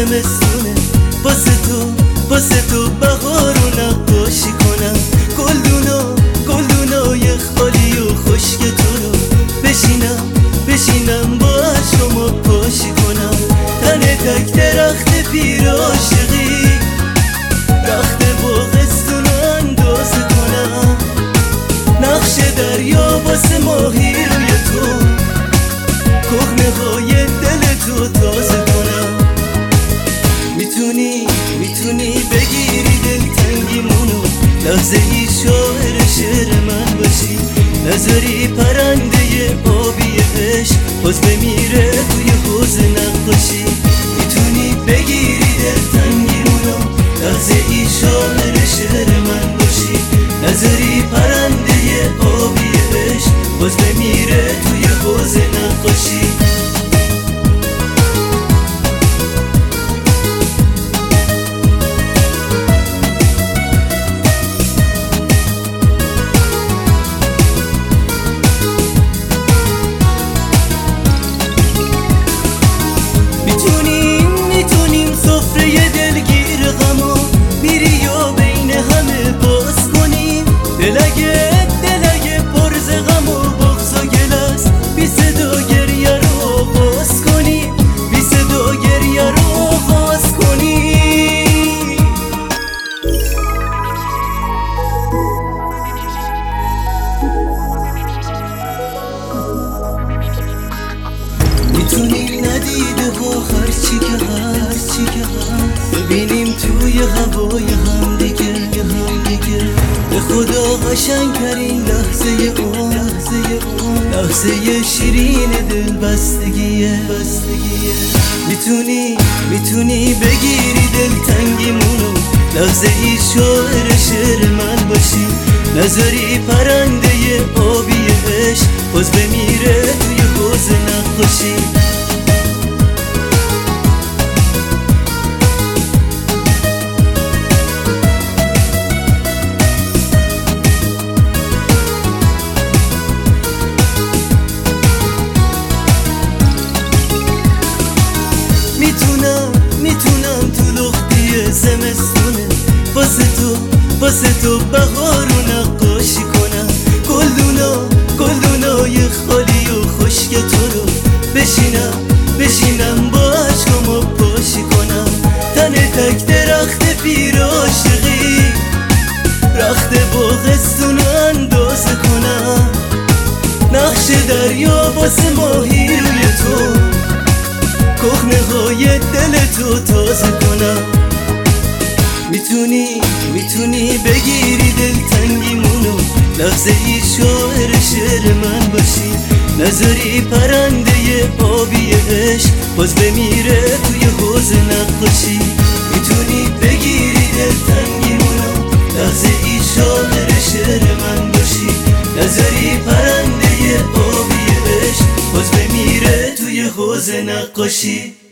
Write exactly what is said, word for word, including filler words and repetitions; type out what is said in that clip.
زمستونه، واسه تو واسه تو بهارو نقاشی کنم. گلدونا گلدونای خالی و خشک تو رو بشینم بشینم با شما پاشی کنم. تن تک درخت پیر عاشقی، رخت باغستون رو اندازه کنم. نقش دریا واسه ماهی روی تو، کهنه های دل تو تازه کنم. میتونی میتونی بگیری دلتنگیمونو، لحظه ای شاعر شعر من باشی. نذاری پرنده آبی عشق باز بمیره توی حوض نقاشی. میتونی بگیری دلتنگیمونو، لحظه ای شاعر شعر من باشی. نذاری پرنده آبی عشق باز بمیره توی حوض نقاشی. میتونی ندیده ها هرچی که هرچی که هست ببینیم توی هوای هم دیگه هم دیگه. به خدا قشنگترین لحظه اون لحظه اون لحظه شیرین دل بستگیه بستگیه. میتونی میتونی بگیری دلتنگیمونو، لحظه ای شاعر شعر من باشی. نذاری پرنده آبی عشق باز بمیره توی حوض نقاشی. میتونم میتونم تو لختی زمستونه، واسه تو واسه تو بهارو نقاشی کنم. گلدونا گلدونای خالی و خشک تو رو بشینم بشینم با عشقامو پاشی کنم. تن تک درخت پیر عاشقی، رخت باغستون رو اندازه کنم. نقش دریا واسه ماهی روی تو، کهنه های دل تو تازه کنم. میتونی میتونی بگیری دلتنگیمونو، لحظه ای شاعر شعر من باشی. نذاری پرنده آبی عشق باز بمیره توی حوض نقاشی. میتونی بگیری دلتنگیمونو، لحظه ای شاعر شعر من باشی. نذاری پرنده آبی عشق باز بمیره توی حوض نقاشی.